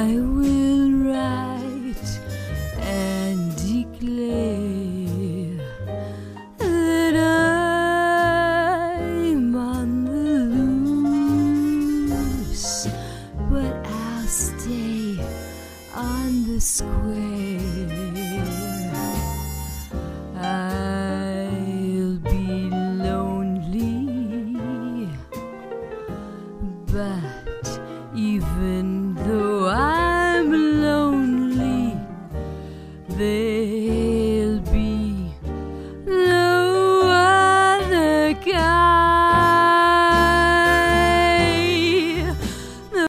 I will write and declare that I'm on the loose, but I'll stay on the square. I'll be lonely, but even though I